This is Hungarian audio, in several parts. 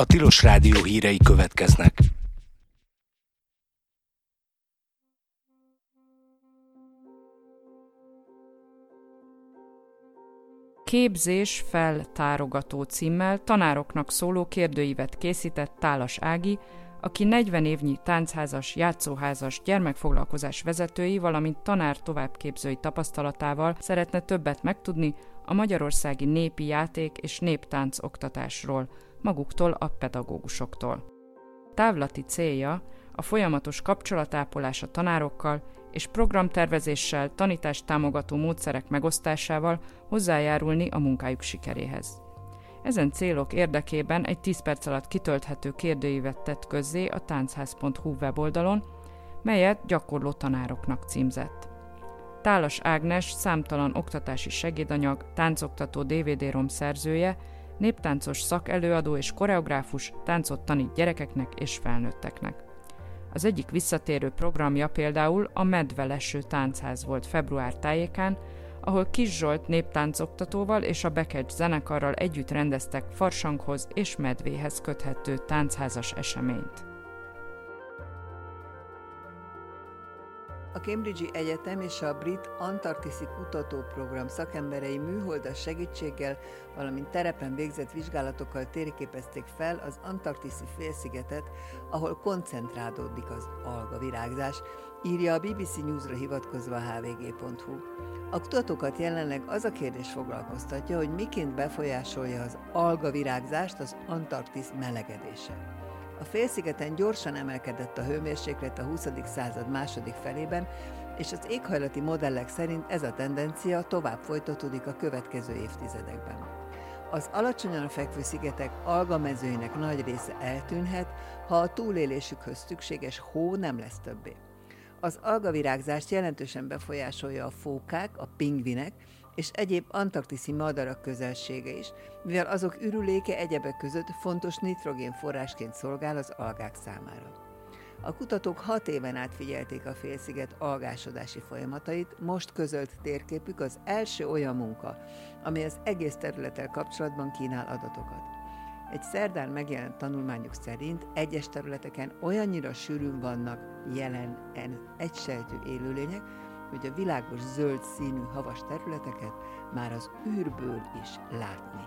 A Tilos Rádió hírei következnek. Képzés feltárogató címmel tanároknak szóló kérdőívet készített Tálas Ági, aki 40 évnyi táncházas, játszóházas, gyermekfoglalkozás vezetői, valamint tanár továbbképzői tapasztalatával szeretne többet megtudni a magyarországi népi játék és néptánc oktatásról, maguktól a pedagógusoktól. Távlati célja a folyamatos kapcsolatápolás a tanárokkal és programtervezéssel, tanítást támogató módszerek megosztásával hozzájárulni a munkájuk sikeréhez. Ezen célok érdekében egy 10 perc alatt kitölthető kérdőívet tett közzé a táncház.hu weboldalon, melyet gyakorló tanároknak címzett. Tálas Ágnes számtalan oktatási segédanyag, táncoktató DVD-rom szerzője, néptáncos szakelőadó és koreográfus táncot tanít gyerekeknek és felnőtteknek. Az egyik visszatérő programja például a Medveleső Táncház volt február tájékán, ahol Kis Zsolt néptáncoktatóval és a Bekecs zenekarral együtt rendeztek farsanghoz és medvéhez köthető táncházas eseményt. A Cambridge-i Egyetem és a Brit Antarktiszi Kutatóprogram szakemberei műholdas segítséggel, valamint terepen végzett vizsgálatokkal térképezték fel az antarktiszi félszigetet, ahol koncentrálódik az algavirágzás, írja a BBC News-ra hivatkozva a hvg.hu. A kutatókat jelenleg az a kérdés foglalkoztatja, hogy miként befolyásolja az algavirágzást az Antarktisz melegedése. A félszigeten gyorsan emelkedett a hőmérséklet a 20. század második felében, és az éghajlati modellek szerint ez a tendencia tovább folytatódik a következő évtizedekben. Az alacsonyan fekvő szigetek algamezőinek nagy része eltűnhet, ha a túlélésükhöz szükséges hó nem lesz többé. Az algavirágzást jelentősen befolyásolja a fókák, a pingvinek és egyéb antarktiszi madarak közelsége is, mivel azok ürüléke egyebek között fontos nitrogénforrásként szolgál az algák számára. A kutatók 6 éven át figyelték a félsziget algásodási folyamatait, most közölt térképük az első olyan munka, ami az egész területtel kapcsolatban kínál adatokat. Egy szerdán megjelent tanulmányuk szerint egyes területeken olyannyira sűrűn vannak jelen egysejtű élőlények, hogy a világos zöld színű havas területeket már az űrből is látni.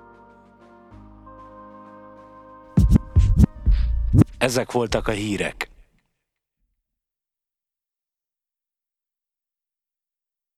Ezek voltak a hírek.